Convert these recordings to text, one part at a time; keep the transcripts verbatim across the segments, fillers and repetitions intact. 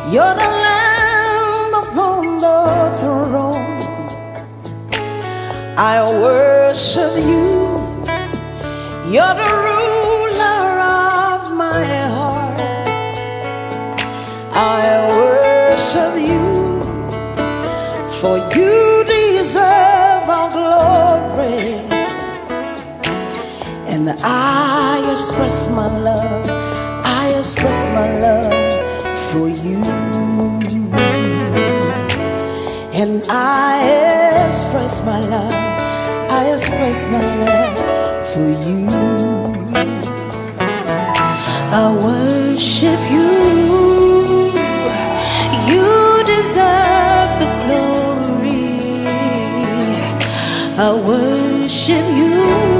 You're the Lamb upon the throne. I worship you. You're the ruler of my heart. I worship you, for you deserve our glory. And I express my love, I express my love for you. And I express my love, I express my love for you. I worship you. You deserve the glory. I worship you,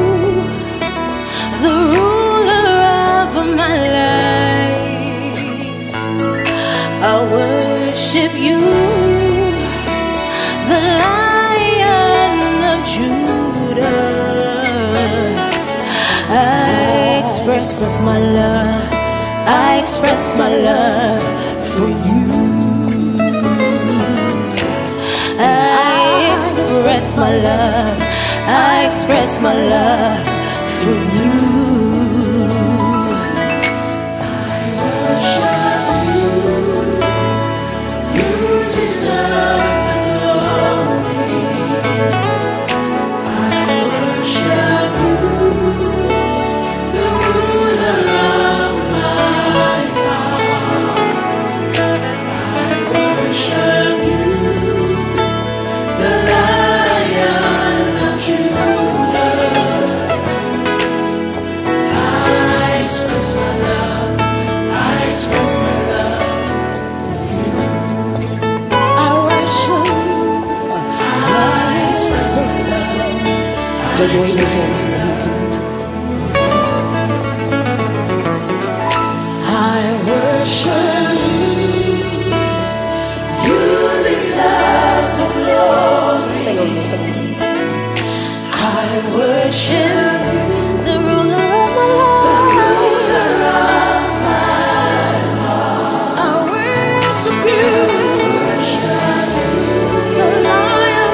the ruler of my life. I worship you, the Lion of Judah. I express my love, I express my love for you. I express my love, I express my love for you. I worship you. You deserve the glory. I worship you, the ruler of my heart. I worship you, the Lion of Judah. I express my love, I express my love for you. I worship you, I express my love. Just wave your hands to him. I worship you. You deserve the glory. Sing over for me. I worship you, the ruler of my life. The ruler of my heart. I worship you, the Lion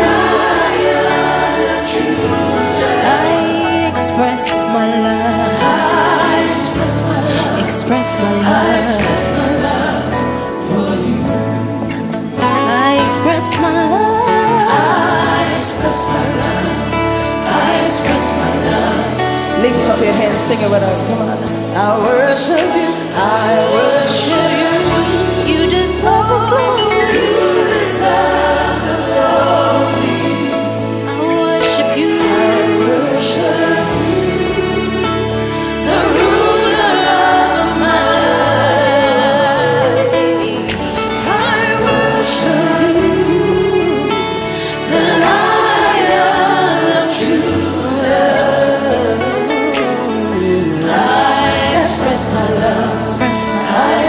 of Judah. I express my love. I express my love. Express my love. I express my love for you. I express my love. I express my love. I express my love. Lift up your hands, sing it with us. Come on. I worship you. I worship you. You deserve the glory. You deserve the glory. I worship you. I worship you, the ruler of my life. I worship you, the Lion of Judah. I express my love, express my love.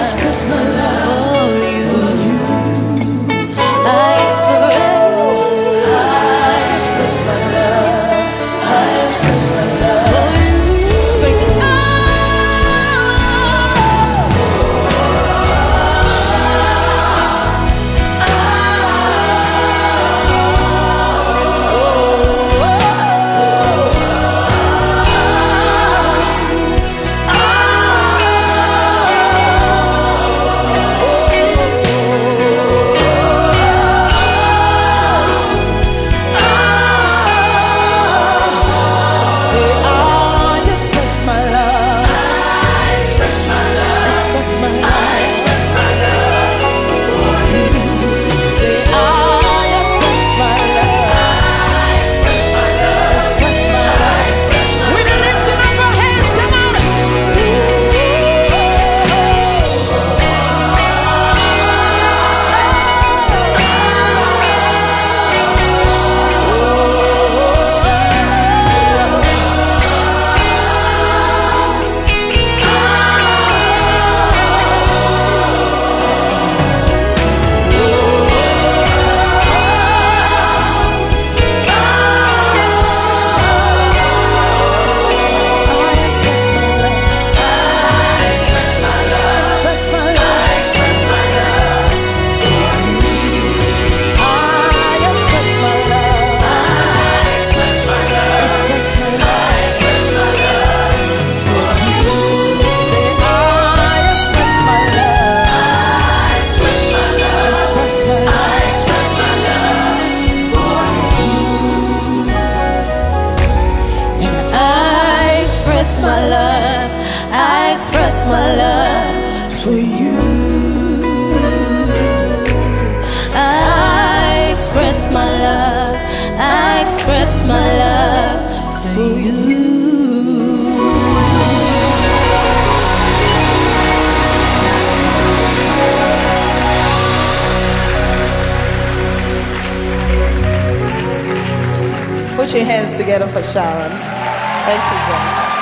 express my love for you. Put your hands together for Sharon. Thank you, John.